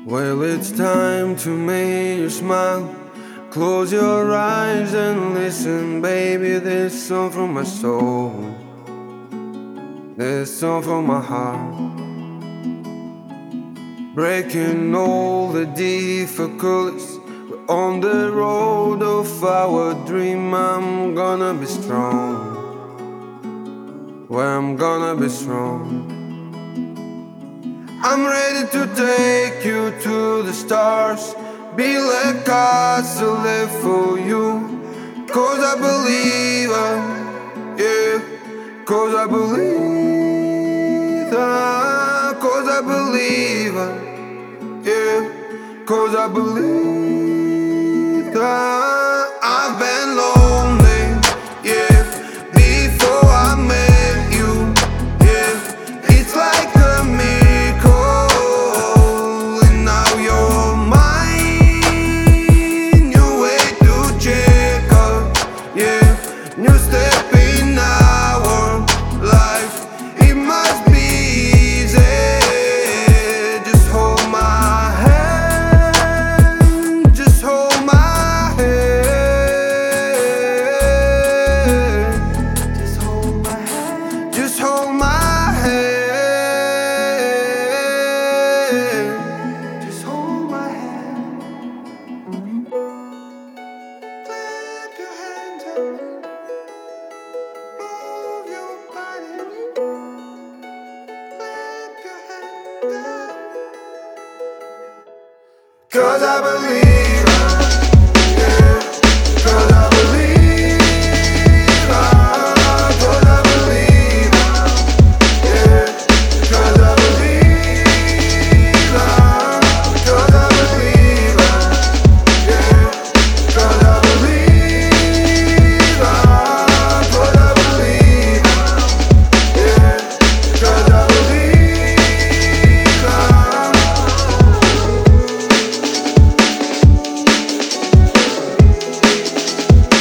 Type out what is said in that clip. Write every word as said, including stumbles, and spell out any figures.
Well, it's time to make you smile. Close your eyes and listen, baby. This song from my soul, this song from my heart. Breaking all the difficulties, we're on the road of our dream. I'm gonna be strong, well, I'm gonna be strong. I'm ready to take you to the stars, be like us to live for you. Cause I believe, uh, yeah. Cause I believe, uh, Cause I believe, uh, yeah. Cause I believe that I've been lonely, yeah, before I met you, yeah. It's like a miracle, and now you're mine. New way to check up, yeah. New step in our life. It must be easy. Just hold my hand, just hold my hand, just hold my hand, just hold my hand, just hold my hand. Clap your hands up, move your body, clap your hands up. Cause I believe